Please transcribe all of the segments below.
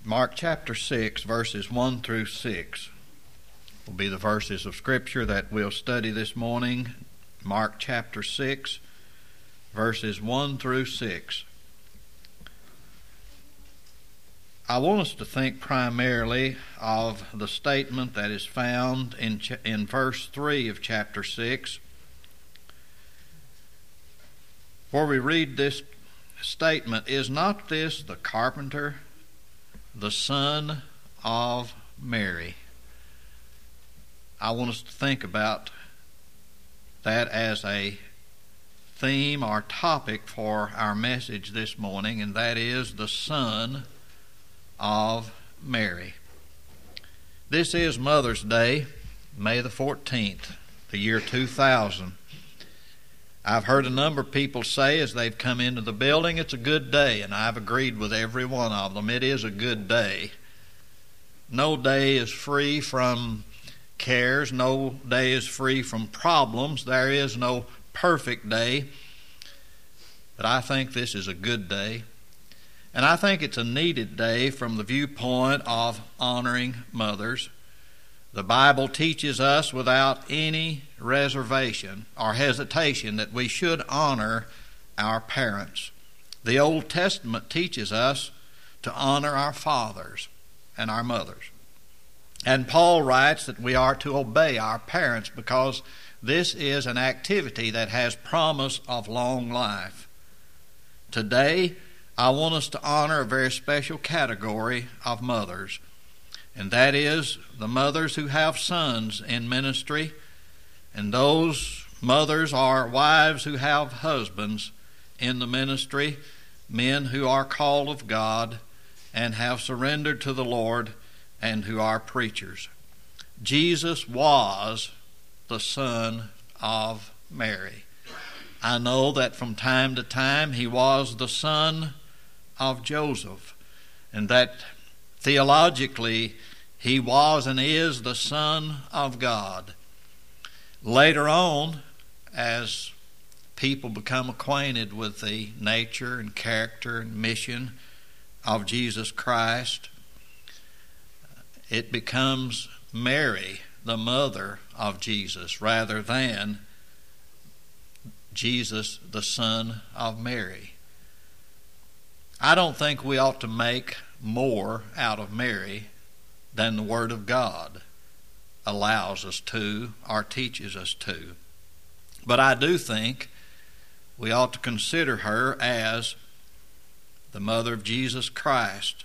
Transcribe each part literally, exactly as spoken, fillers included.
Mark chapter six, verses one through six will be the verses of Scripture that we'll study this morning. Mark chapter six, verses one through six. I want us to think primarily of the statement that is found in, ch- in verse three of chapter six, where we read this statement, "Is not this the carpenter, the son of Mary?" I want us to think about that as a theme or topic for our message this morning, and that is the son of Mary. This is Mother's Day, May the fourteenth, the year two thousand. I've heard a number of people say as they've come into the building, it's a good day, and I've agreed with every one of them. It is a good day. No day is free from cares. No day is free from problems. There is no perfect day. But I think this is a good day. And I think it's a needed day from the viewpoint of honoring mothers. The Bible teaches us without any reservation or hesitation that we should honor our parents. The Old Testament teaches us to honor our fathers and our mothers. And Paul writes that we are to obey our parents because this is an activity that has promise of long life. Today, I want us to honor a very special category of mothers, and that is the mothers who have sons in ministry, and those mothers are wives who have husbands in the ministry, men who are called of God and have surrendered to the Lord and who are preachers. Jesus was the son of Mary. I know that from time to time he was the son of Joseph, and that theologically he was and is the Son of God. Later on, as people become acquainted with the nature and character and mission of Jesus Christ, it becomes Mary, the mother of Jesus, rather than Jesus, the son of Mary. I don't think we ought to make more out of Mary than the Word of God allows us to or teaches us to. But I do think we ought to consider her as the mother of Jesus Christ.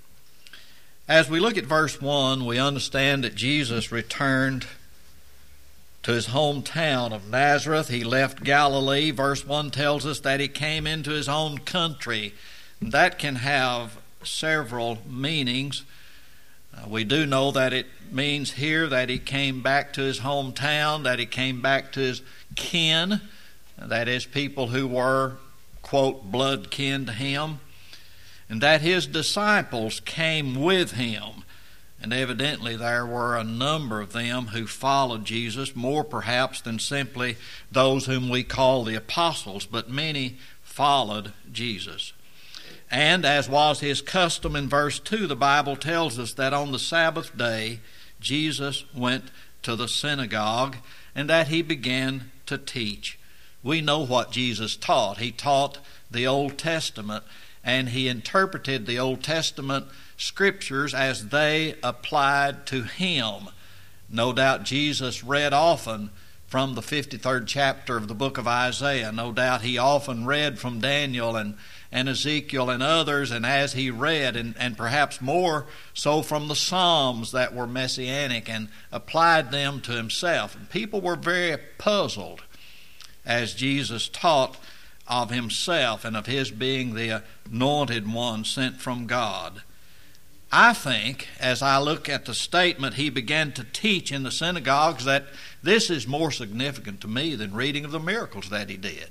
As we look at verse one, we understand that Jesus returned to his hometown of Nazareth. He left Galilee. Verse one tells us that he came into his own country. That can have several meanings. Uh, we do know that it means here that he came back to his hometown, that he came back to his kin, that is, people who were, quote, blood kin to him, and that his disciples came with him. And evidently there were a number of them who followed Jesus, more perhaps than simply those whom we call the apostles, but many followed Jesus. And as was his custom in verse two, the Bible tells us that on the Sabbath day, Jesus went to the synagogue and that he began to teach. We know what Jesus taught. He taught the Old Testament, and he interpreted the Old Testament scriptures as they applied to him. No doubt Jesus read often from the fifty-third chapter of the book of Isaiah. No doubt he often read from Daniel and and Ezekiel and others, and as he read, and, and perhaps more so from the Psalms that were messianic, and applied them to himself. And people were very puzzled as Jesus taught of himself and of his being the anointed one sent from God. I think, as I look at the statement he began to teach in the synagogues, that this is more significant to me than reading of the miracles that he did.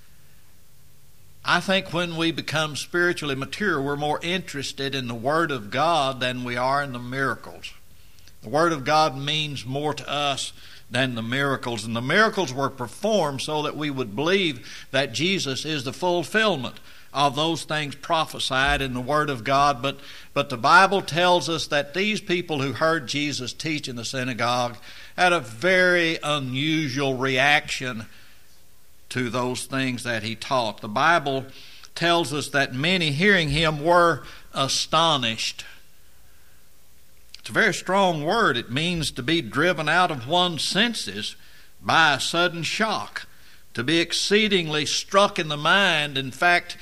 I think when we become spiritually mature, we're more interested in the Word of God than we are in the miracles. The Word of God means more to us than the miracles. And the miracles were performed so that we would believe that Jesus is the fulfillment of those things prophesied in the Word of God, but, but the Bible tells us that these people who heard Jesus teach in the synagogue had a very unusual reaction to those things that he taught. The Bible tells us that many hearing him were astonished. It's a very strong word. It means to be driven out of one's senses by a sudden shock, to be exceedingly struck in the mind. In fact,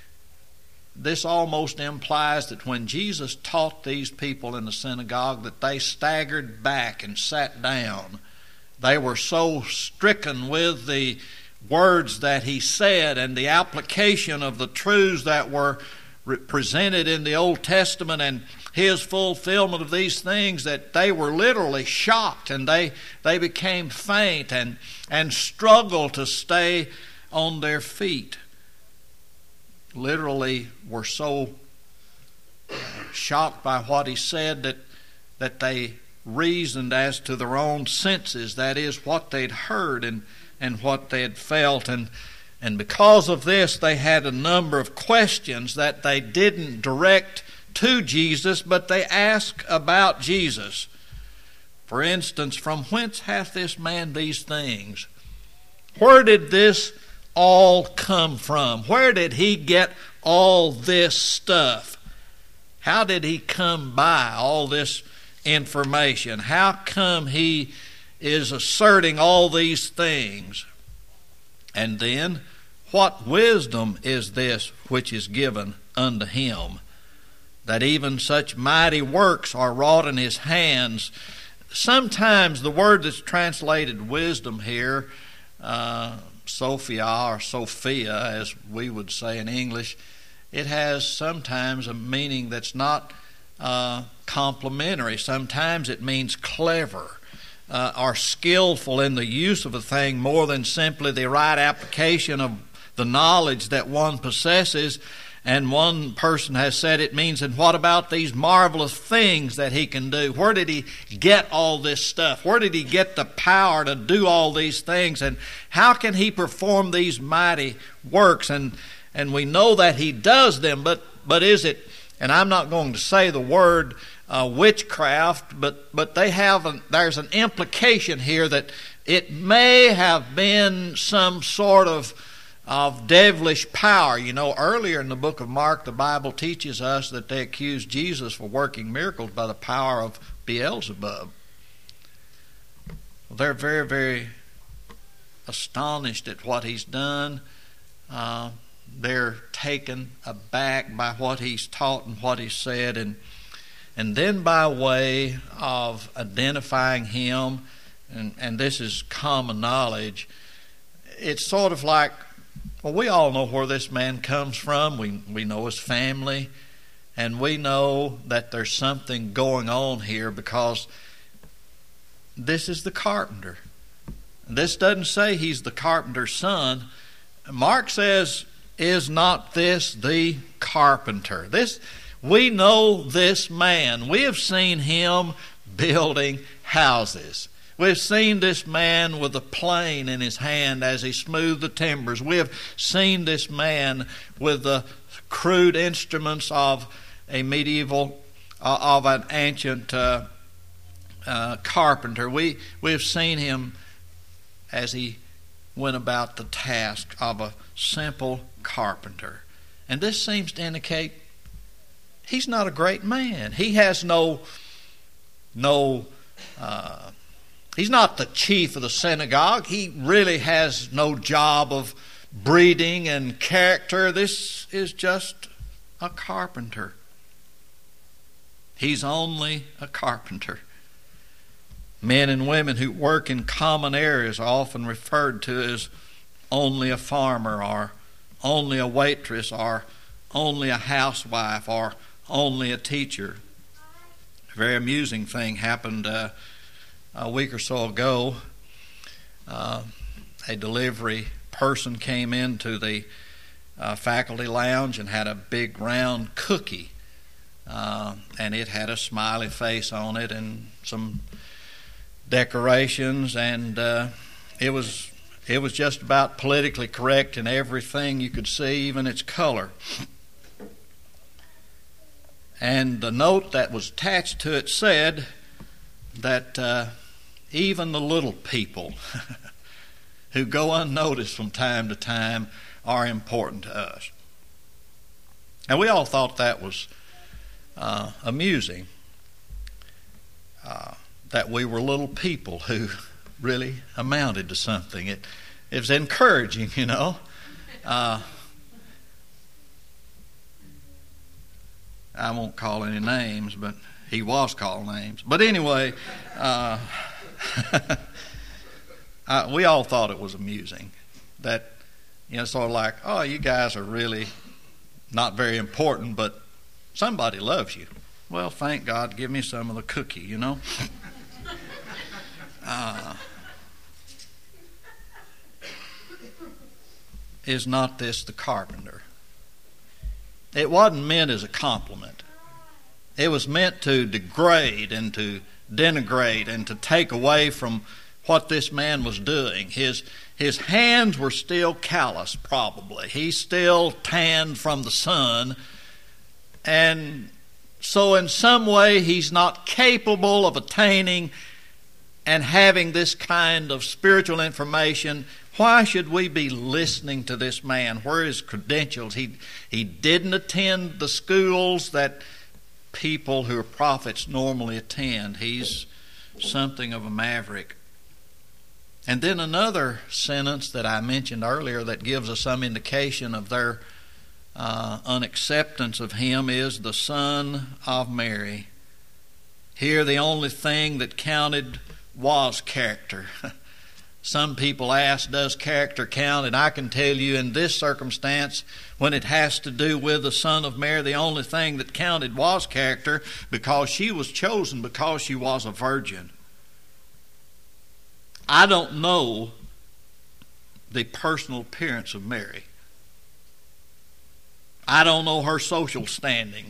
this almost implies that when Jesus taught these people in the synagogue, that they staggered back and sat down. They were so stricken with the words that he said and the application of the truths that were presented in the Old Testament and his fulfillment of these things, that they were literally shocked, and they, they became faint and, and struggled to stay on their feet. Literally were so shocked by what he said that, that they reasoned as to their own senses, that is, what they'd heard and, and what they had felt. And, and because of this, they had a number of questions that they didn't direct to Jesus, but they asked about Jesus. For instance, from whence hath this man these things? Where did this all come from? Where did he get all this stuff? How did he come by all this information? How come he is asserting all these things? And then, what wisdom is this which is given unto him, that even such mighty works are wrought in his hands? Sometimes the word that's translated wisdom here, uh, Sophia or Sophia, as we would say in English, it has sometimes a meaning that's not uh, complimentary. Sometimes it means clever uh, or skillful in the use of a thing more than simply the right application of the knowledge that one possesses. And one person has said it means, and what about these marvelous things that he can do? Where did he get all this stuff? Where did he get the power to do all these things? And how can he perform these mighty works? And and we know that he does them, but but is it, and I'm not going to say the word uh, witchcraft, but, but they have a, there's an implication here that it may have been some sort of of devilish power. You know, earlier in the book of Mark, the Bible teaches us that they accused Jesus for working miracles by the power of Beelzebub. Well, they're very, very astonished at what he's done. Uh, they're taken aback by what he's taught and what he's said. And, and then by way of identifying him, and, and this is common knowledge, it's sort of like, well, we all know where this man comes from. We we know his family, and we know that there's something going on here because this is the carpenter. This doesn't say he's the carpenter's son. Mark says, is not this the carpenter? This, we know this man. We have seen him building houses. We've seen this man with a plane in his hand as he smoothed the timbers. We have seen this man with the crude instruments of a medieval, uh, of an ancient uh, uh, carpenter. We, we have seen him as he went about the task of a simple carpenter. And this seems to indicate he's not a great man. He has no, no, uh, he's not the chief of the synagogue. He really has no job of breeding and character. This is just a carpenter. He's only a carpenter. Men and women who work in common areas are often referred to as only a farmer, or only a waitress, or only a housewife, or only a teacher. A very amusing thing happened uh, a week or so ago. Uh, a delivery person came into the uh, faculty lounge and had a big round cookie, uh, and it had a smiley face on it and some decorations, and uh, it was It was just about politically correct in everything you could see, even its color. And the note that was attached to it said that uh, even the little people who go unnoticed from time to time are important to us. And we all thought that was uh, amusing, uh, that we were little people who really amounted to something. It, it was encouraging, you know. Uh, I won't call any names, but he was called names. But anyway, uh, uh, we all thought it was amusing. That, you know, sort of like, oh, you guys are really not very important, but somebody loves you. Well, thank God, give me some of the cookie, you know. Uh, is not this the carpenter? It wasn't meant as a compliment. It was meant to degrade and to denigrate and to take away from what this man was doing. His his hands were still callous, probably. He's still tanned from the sun. And so in some way he's not capable of attaining and having this kind of spiritual information. Why should we be listening to this man? Where are his credentials? He, he didn't attend the schools that people who are prophets normally attend. He's something of a maverick. And then another sentence that I mentioned earlier that gives us some indication of their uh, unacceptance of him is the Son of Mary. Here the only thing that counted was character. Some people ask, does character count? And I can tell you in this circumstance, when it has to do with the Son of Mary, the only thing that counted was character, because she was chosen because she was a virgin. I don't know the personal appearance of Mary. I don't know her social standing.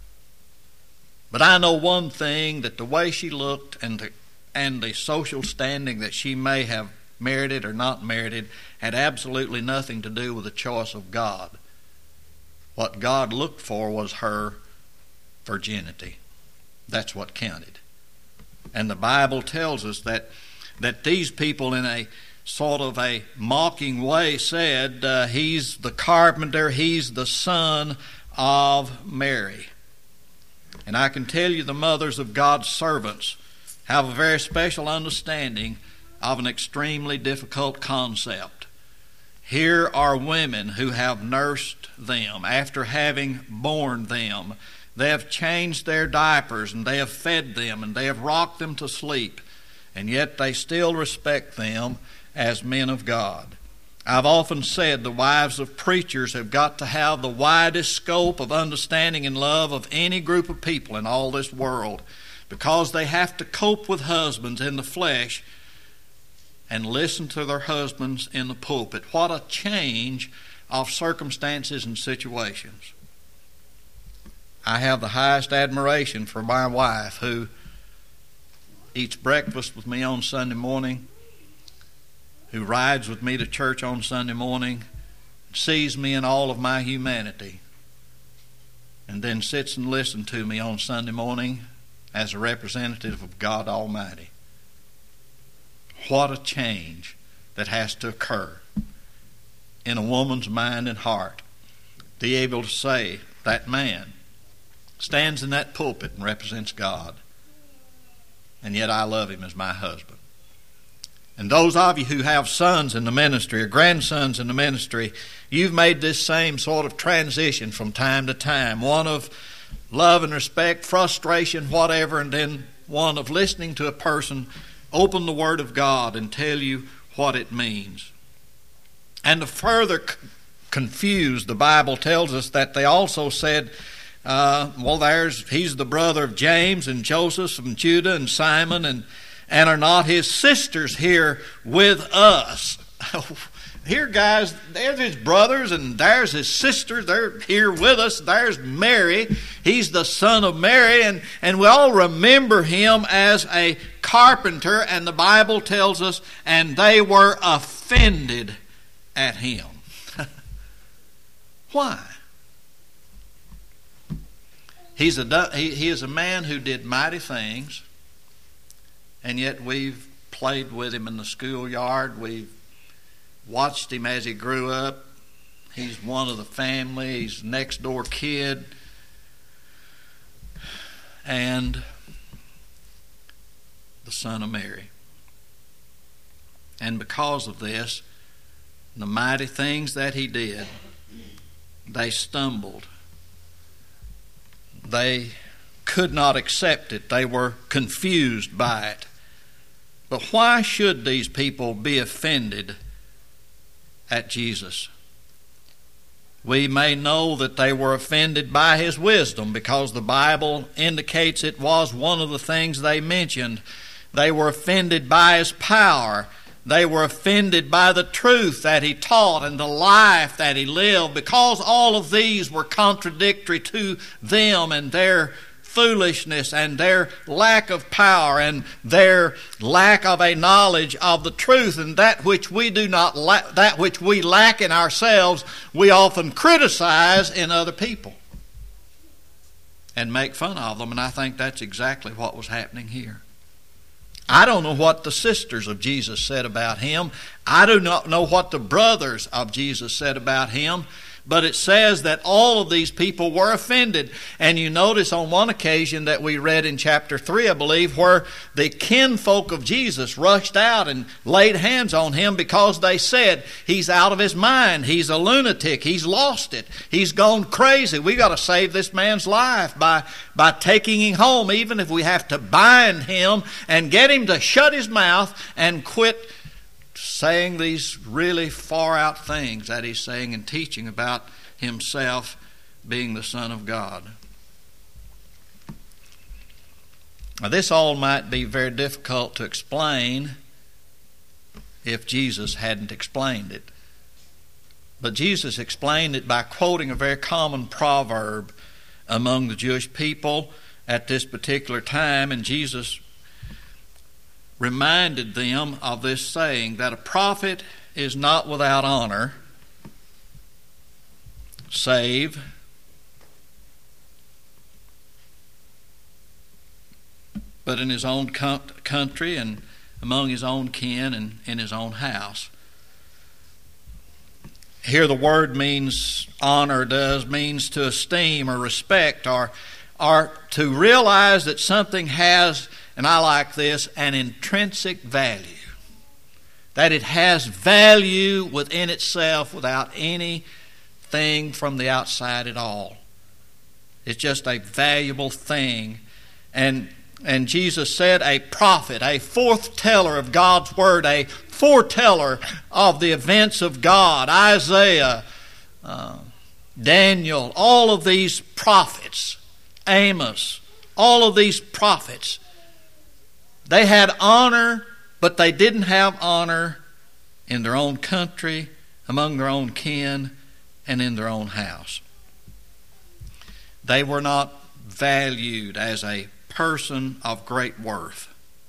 But I know one thing, that the way she looked and the, and the social standing that she may have merited or not merited had absolutely nothing to do with the choice of God. What God looked for was her virginity. That's what counted. And the Bible tells us that that these people, in a sort of a mocking way, said, uh, he's the carpenter, he's the son of Mary. And I can tell you the mothers of God's servants have a very special understanding of an extremely difficult concept. Here are women who have nursed them after having borne them. They have changed their diapers and they have fed them and they have rocked them to sleep, and yet they still respect them as men of God. I've often said the wives of preachers have got to have the widest scope of understanding and love of any group of people in all this world, because they have to cope with husbands in the flesh and listen to their husbands in the pulpit. What a change of circumstances and situations. I have the highest admiration for my wife, who eats breakfast with me on Sunday morning, who rides with me to church on Sunday morning, sees me in all of my humanity, and then sits and listens to me on Sunday morning as a representative of God Almighty. What a change that has to occur in a woman's mind and heart to be able to say, that man stands in that pulpit and represents God, and yet I love him as my husband. And those of you who have sons in the ministry or grandsons in the ministry, you've made this same sort of transition from time to time. One of love and respect, frustration, whatever, and then one of listening to a person open the Word of God and tell you what it means. And to further c- confuse, the Bible tells us that they also said, uh, well, there's he's the brother of James and Joseph and Judah and Simon, and and are not his sisters here with us? Here, guys, there's his brothers and there's his sisters. They're here with us. There's Mary. He's the son of Mary, and, and we all remember him as a carpenter, and the Bible tells us, and they were offended at him. Why? He's a, he, he is a man who did mighty things, and yet we've played with him in the schoolyard. We've watched him as he grew up. He's one of the family. He's next door kid. And the son of Mary. And because of this, the mighty things that he did, they stumbled. They could not accept it. They were confused by it. But why should these people be offended at Jesus? We may know that they were offended by his wisdom, because the Bible indicates it was one of the things they mentioned. They were offended by his power. They were offended by the truth that he taught and the life that he lived, because all of these were contradictory to them and their foolishness and their lack of power and their lack of a knowledge of the truth. And that which we do not la- that which we lack in ourselves, we often criticize in other people and make fun of them. And I think that's exactly what was happening here. I don't know what the sisters of Jesus said about him. I do not know what the brothers of Jesus said about him. But it says that all of these people were offended. And you notice on one occasion that we read in chapter three, I believe, where the kinfolk of Jesus rushed out and laid hands on him because they said, he's out of his mind. He's a lunatic. He's lost it. He's gone crazy. We got to save this man's life by, by taking him home, even if we have to bind him and get him to shut his mouth and quit saying these really far out things that he's saying and teaching about himself being the Son of God. Now, this all might be very difficult to explain if Jesus hadn't explained it. But Jesus explained it by quoting a very common proverb among the Jewish people at this particular time, and Jesus reminded them of this saying, that a prophet is not without honor, save but in his own country and among his own kin and in his own house. Here the word means honor, does means to esteem or respect, or, or to realize that something has, and I like this, an intrinsic value. That it has value within itself without anything from the outside at all. It's just a valuable thing. And and Jesus said a prophet, a foreteller of God's Word, a foreteller of the events of God, Isaiah, uh, Daniel, all of these prophets, Amos, all of these prophets, they had honor, but they didn't have honor in their own country, among their own kin, and in their own house. They were not valued as a person of great worth.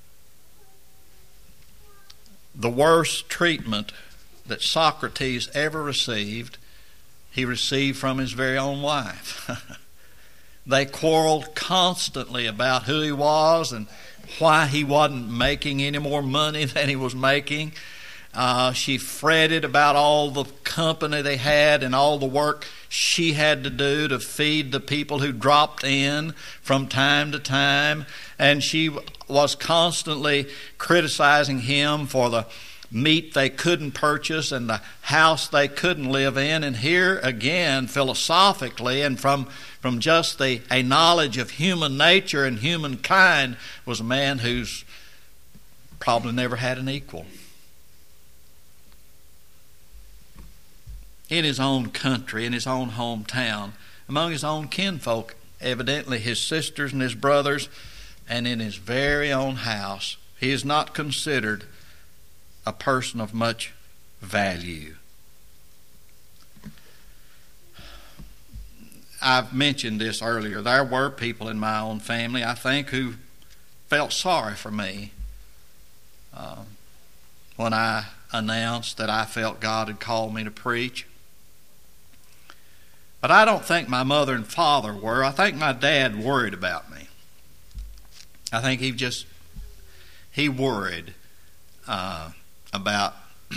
The worst treatment that Socrates ever received, he received from his very own wife. They quarreled constantly about who he was and why he wasn't making any more money than he was making. Uh, she fretted about all the company they had and all the work she had to do to feed the people who dropped in from time to time. And she was constantly criticizing him for the meat they couldn't purchase and the house they couldn't live in. And here again, philosophically and from, from just the, a knowledge of human nature and humankind, was a man who's probably never had an equal. In his own country, in his own hometown, among his own kinfolk, evidently his sisters and his brothers, and in his very own house, he is not considered a person of much value. I've mentioned this earlier. There were people in my own family, I think, who felt sorry for me um, when I announced that I felt God had called me to preach. But I don't think my mother and father were. I think my dad worried about me. I think he just, he worried uh, about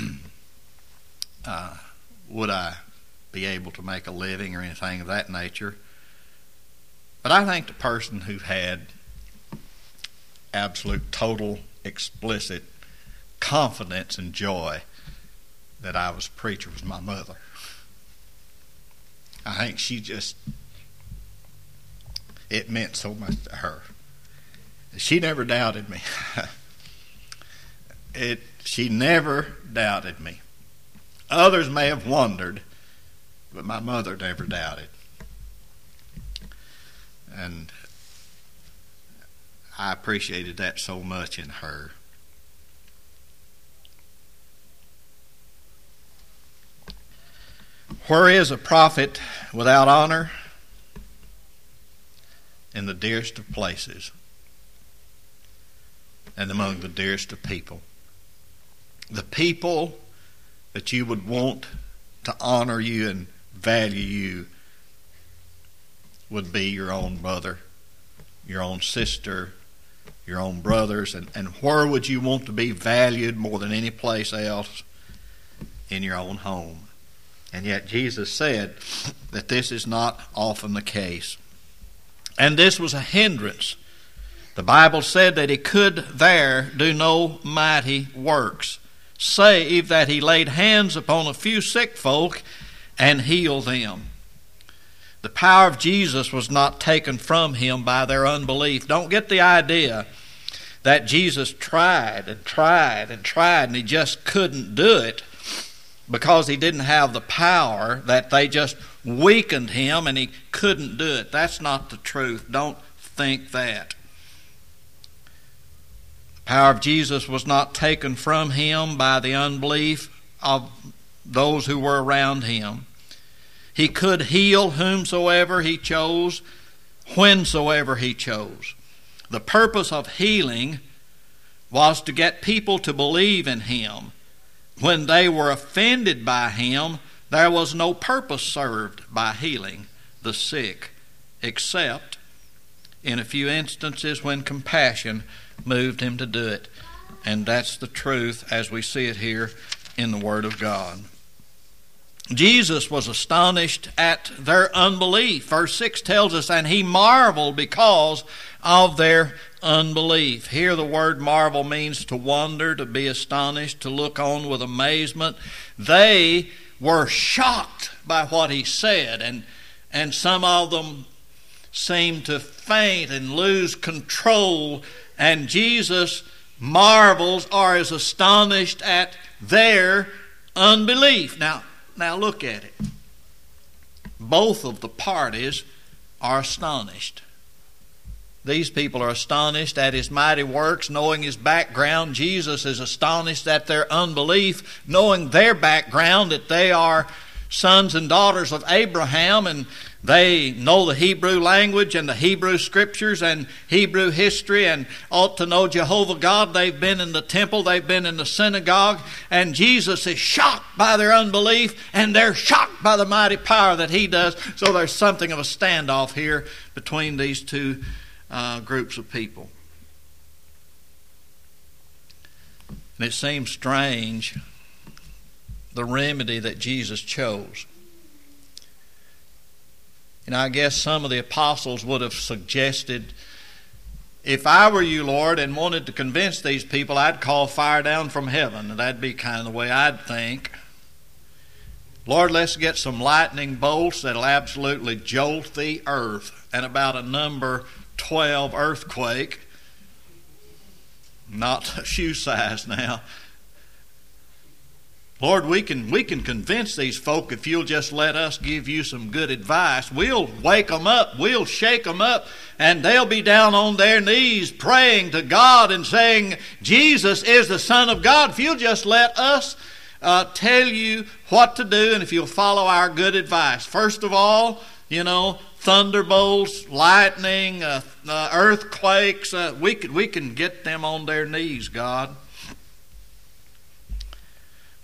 uh, would I be able to make a living or anything of that nature. But I think the person who had absolute, total, explicit confidence and joy that I was a preacher was my mother. I think she just, it meant so much to her. She never doubted me. it. She never doubted me. Others may have wondered, but my mother never doubted. And I appreciated that so much in her. Where is a prophet without honor? In the dearest of places and among the dearest of people. The people that you would want to honor you and value you would be your own mother, your own sister, your own brothers. And, and where would you want to be valued more than any place else? In your own home. And yet Jesus said that this is not often the case. And this was a hindrance. The Bible said that he could there do no mighty works, save that he laid hands upon a few sick folk and healed them. The power of Jesus was not taken from him by their unbelief. Don't get the idea that Jesus tried and tried and tried and he just couldn't do it because he didn't have the power, that they just weakened him and he couldn't do it. That's not the truth. Don't think that. The power of Jesus was not taken from him by the unbelief of those who were around him. He could heal whomsoever he chose, whensoever he chose. The purpose of healing was to get people to believe in him. When they were offended by him, there was no purpose served by healing the sick, except in a few instances when compassion moved him to do it. And that's the truth as we see it here in the Word of God. Jesus was astonished at their unbelief. Verse six tells us, and he marveled because of their unbelief. Here the word marvel means to wonder, to be astonished, to look on with amazement. They were shocked by what he said, and, and some of them seemed to faint and lose control, and Jesus marvels or is astonished at their unbelief. Now, Now look at it. Both of the parties are astonished. These people are astonished at his mighty works, knowing his background. Jesus is astonished at their unbelief, knowing their background, that they are sons and daughters of Abraham, and they know the Hebrew language and the Hebrew scriptures and Hebrew history and ought to know Jehovah God. They've been in the temple, they've been in the synagogue, and Jesus is shocked by their unbelief, and they're shocked by the mighty power that he does. So there's something of a standoff here between these two uh, groups of people. And it seems strange, the remedy that Jesus chose. And I guess some of the apostles would have suggested, if I were you, Lord, and wanted to convince these people, I'd call fire down from heaven. And that'd be kind of the way I'd think. Lord, let's get some lightning bolts that'll absolutely jolt the earth. And about a number twelve earthquake, not a shoe size now. Lord, we can we can convince these folk if you'll just let us give you some good advice. We'll wake them up. We'll shake them up. And they'll be down on their knees praying to God and saying, Jesus is the Son of God. If you'll just let us uh, tell you what to do and if you'll follow our good advice. First of all, you know, thunderbolts, lightning, uh, uh, earthquakes. Uh, we, could, we can get them on their knees, God.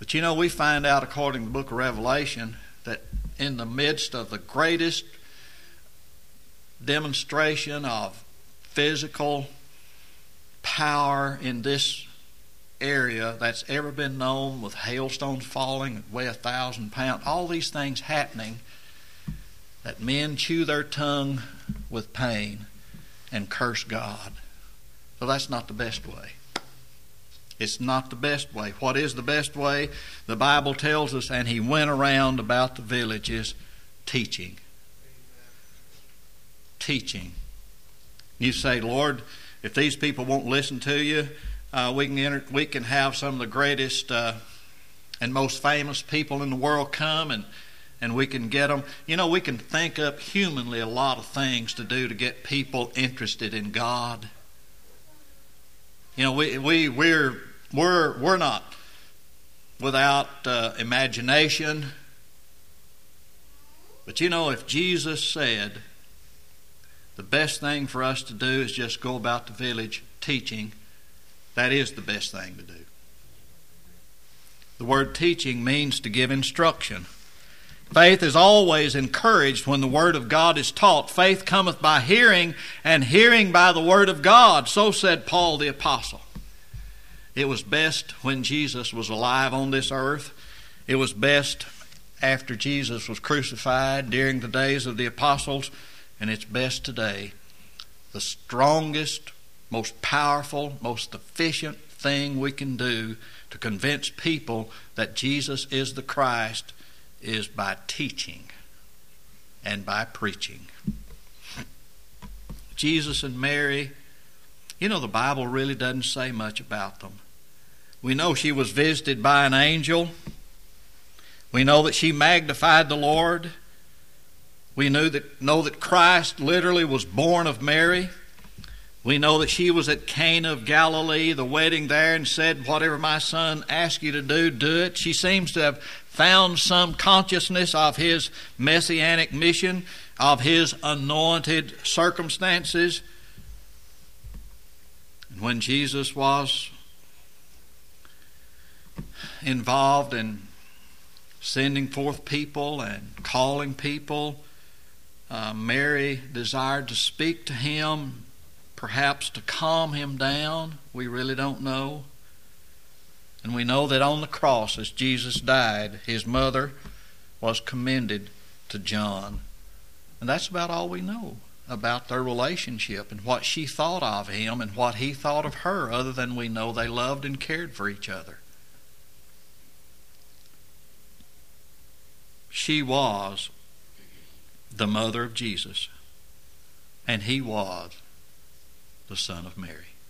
But you know, we find out according to the book of Revelation that in the midst of the greatest demonstration of physical power in this area that's ever been known, with hailstones falling that weigh a thousand pounds, all these things happening, that men chew their tongue with pain and curse God. So that's not the best way. It's not the best way. What is the best way? The Bible tells us, and he went around about the villages teaching. Teaching. You say, Lord, if these people won't listen to you, uh, we can enter, we can have some of the greatest uh, and most famous people in the world come, and and we can get them. You know, we can think up humanly a lot of things to do to get people interested in God. You know, we we we're we're we're not without uh, imagination. But you know, if Jesus said the best thing for us to do is just go about the village teaching, that is the best thing to do. The word teaching means to give instruction. Faith is always encouraged when the Word of God is taught. Faith cometh by hearing, and hearing by the Word of God. So said Paul the Apostle. It was best when Jesus was alive on this earth. It was best after Jesus was crucified during the days of the apostles. And it's best today. The strongest, most powerful, most efficient thing we can do to convince people that Jesus is the Christ is by teaching and by preaching. Jesus and Mary, you know, the Bible really doesn't say much about them. We know she was visited by an angel. We know that she magnified the Lord. We knew that, know that Christ literally was born of Mary. We know that she was at Cana of Galilee, the wedding there, and said, whatever my son asks you to do, do it. She seems to have found some consciousness of his messianic mission, of his anointed circumstances. And when Jesus was involved in sending forth people and calling people, Uh, Mary desired to speak to him, perhaps to calm him down. We really don't know. And we know that on the cross, as Jesus died, his mother was commended to John. And that's about all we know about their relationship and what she thought of him and what he thought of her, other than we know they loved and cared for each other. She was the mother of Jesus, and he was the son of Mary.